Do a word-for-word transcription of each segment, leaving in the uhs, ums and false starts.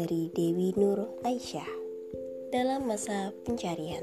dari Dewi Nur Aisyah dalam masa pencarian.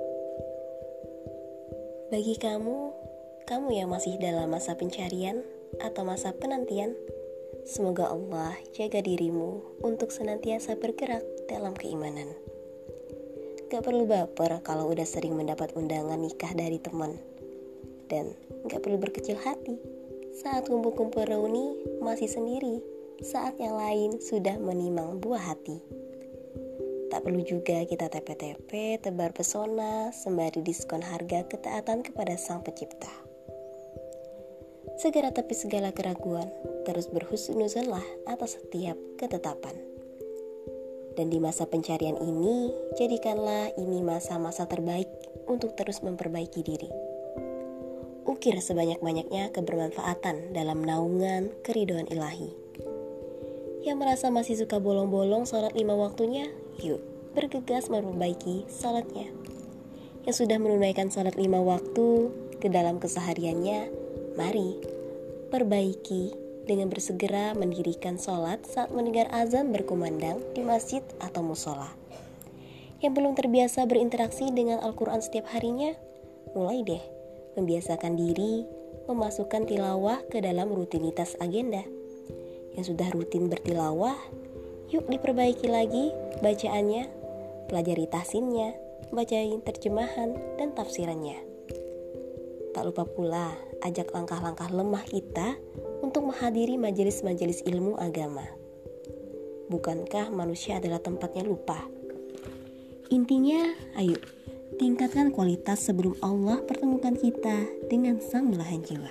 Bagi kamu, kamu yang masih dalam masa pencarian atau masa penantian, semoga Allah jaga dirimu untuk senantiasa bergerak dalam keimanan. Gak perlu baper kalau udah sering mendapat undangan nikah dari teman. Dan gak perlu berkecil hati saat kumpul-kumpul reuni masih sendiri, saat yang lain sudah menimang buah hati. Tak perlu juga kita tepe-tepe, tebar pesona, sembari diskon harga ketaatan kepada Sang Pencipta. Segera tepi segala keraguan, terus berhusnuzonlah atas setiap ketetapan. Dan di masa pencarian ini, jadikanlah ini masa-masa terbaik untuk terus memperbaiki diri. Ukir sebanyak-banyaknya kebermanfaatan dalam naungan keridhaan ilahi. Yang merasa masih suka bolong-bolong sholat lima waktunya, yuk bergegas memperbaiki sholatnya. Yang sudah menunaikan sholat lima waktu ke dalam kesehariannya, mari perbaiki dengan bersegera mendirikan sholat saat mendengar azan berkumandang di masjid atau musola. Yang belum terbiasa berinteraksi dengan Al-Quran setiap harinya, mulai deh membiasakan diri memasukkan tilawah ke dalam rutinitas agenda. Yang sudah rutin bertilawah, yuk diperbaiki lagi bacaannya, pelajari tahsinnya, bacain terjemahan dan tafsirannya. Tak lupa pula ajak langkah-langkah lemah kita untuk menghadiri majelis-majelis ilmu agama. Bukankah manusia adalah tempatnya lupa? Intinya, ayo tingkatkan kualitas sebelum Allah pertemukan kita dengan sang belahan jiwa.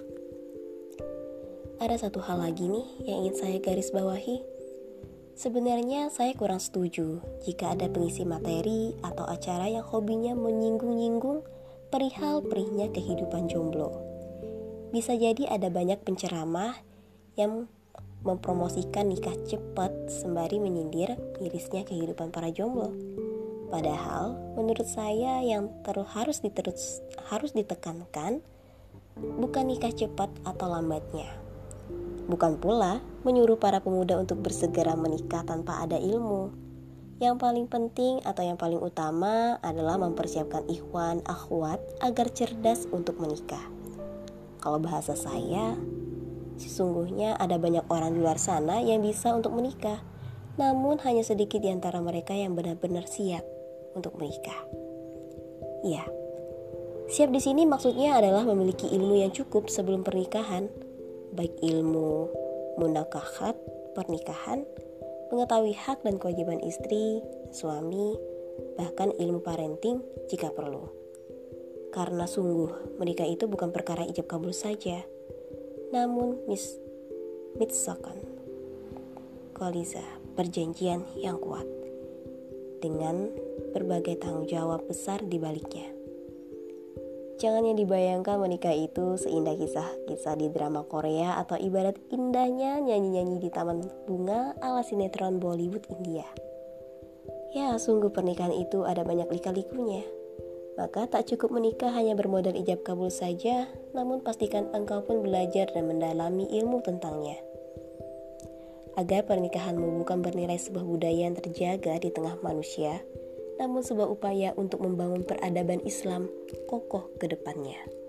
Ada satu hal lagi nih yang ingin saya garis bawahi. Sebenarnya saya kurang setuju jika ada pengisi materi atau acara yang hobinya menyinggung-nyinggung perihal perihnya kehidupan jomblo. Bisa jadi ada banyak penceramah yang mempromosikan nikah cepat sembari menyindir mirisnya kehidupan para jomblo. Padahal menurut saya yang terus harus diterus harus ditekankan bukan nikah cepat atau lambatnya. Bukan pula menyuruh para pemuda untuk bersegera menikah tanpa ada ilmu. Yang paling penting atau yang paling utama adalah mempersiapkan ikhwan akhwat agar cerdas untuk menikah. Kalau bahasa saya, sesungguhnya ada banyak orang di luar sana yang bisa untuk menikah, namun hanya sedikit di antara mereka yang benar-benar siap untuk menikah. Ya, siap di sini maksudnya adalah memiliki ilmu yang cukup sebelum pernikahan, baik ilmu munakahat pernikahan, mengetahui hak dan kewajiban istri, suami, bahkan ilmu parenting jika perlu. Karena sungguh menikah itu bukan perkara ijab kabul saja, namun mis mitsakan koliza, perjanjian yang kuat dengan berbagai tanggung jawab besar di baliknya. Jangan yang dibayangkan menikah itu seindah kisah-kisah di drama Korea atau ibarat indahnya nyanyi-nyanyi di taman bunga ala sinetron Bollywood India. Ya, sungguh pernikahan itu ada banyak lika-likunya. Maka tak cukup menikah hanya bermodal ijab kabul saja, namun pastikan engkau pun belajar dan mendalami ilmu tentangnya. Agar pernikahanmu bukan bernilai sebuah budaya yang terjaga di tengah manusia, namun sebuah upaya untuk membangun peradaban Islam kokoh ke depannya.